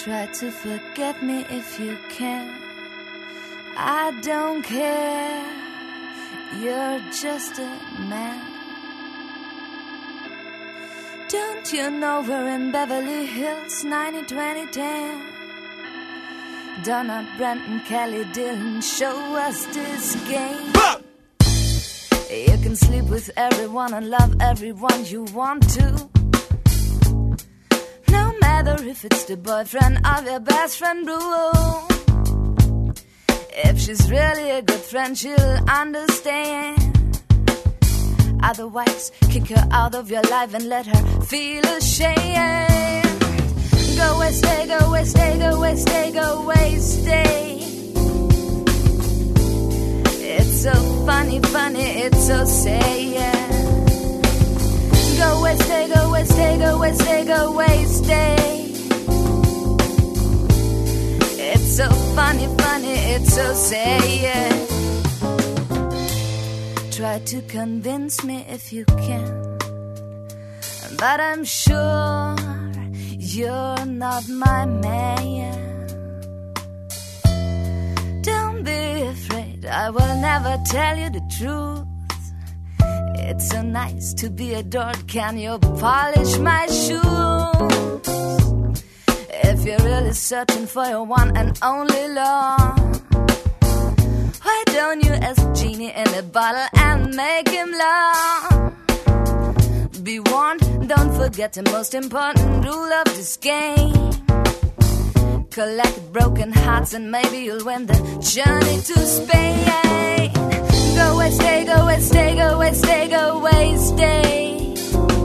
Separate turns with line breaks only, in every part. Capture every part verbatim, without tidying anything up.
Try to forget me if you can. I don't care. You're just a man. Don't you know we're in Beverly Hills, ninety twenty ten? Donna, Brenton, Kelly, Dillon, show us this game. You can sleep with everyone and love everyone you want to. No matter if it's the boyfriend of your best friend, boo. If she's really a good friend, she'll understand. Otherwise, kick her out of your life and let her feel ashamed. Go away, stay, go away, stay, go away, stay, go away, stay. It's so funny, funny, it's so sad. Go away, stay, go away, stay, go away, stay, go away, stay. It's so funny, funny, it's so sad. Try to convince me if you can, but I'm sure you're not my man. Don't be afraid, I will never tell you the truth. It's so nice to be adored, can you polish my shoes? If you're really searching for your one and only love, why don't you ask Genie in a bottle and make him laugh? Be warned, don't forget the most important rule of this game. Collect broken hearts and maybe you'll win the journey to Spain. Go away, stay, go away, stay, go away, stay, go away, stay.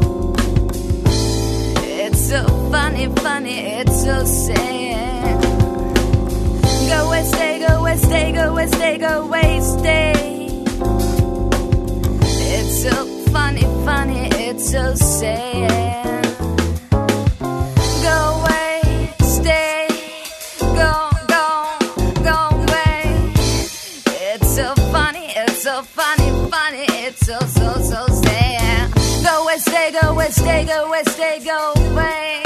It's so funny, funny, it's so sad. Go away, stay, go away, stay, go away, stay, go away, stay. It's so funny, funny, it's so sad. Go away, stay, go, go, go away. It's so funny, it's so funny, funny, it's so, so, so sad. Go away, stay, go away, stay, go away, stay, go away.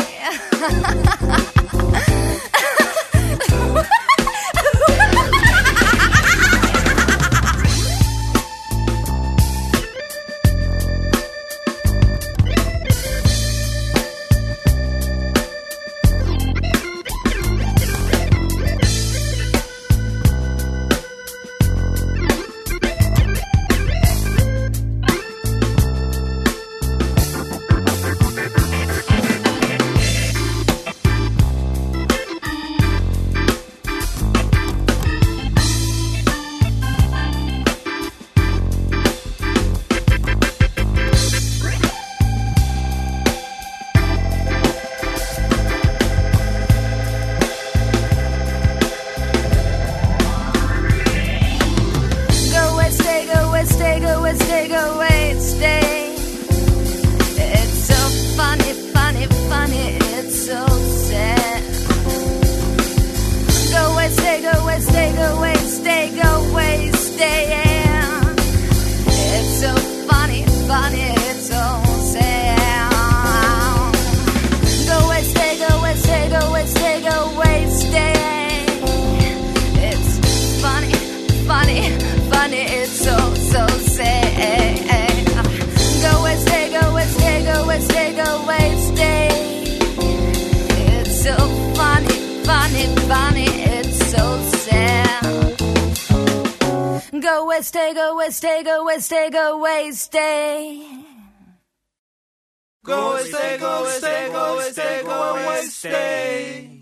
Stay, go away, stay, go away, stay, go away, stay.
Go away, stay, go away, stay, go away, stay, go away, stay.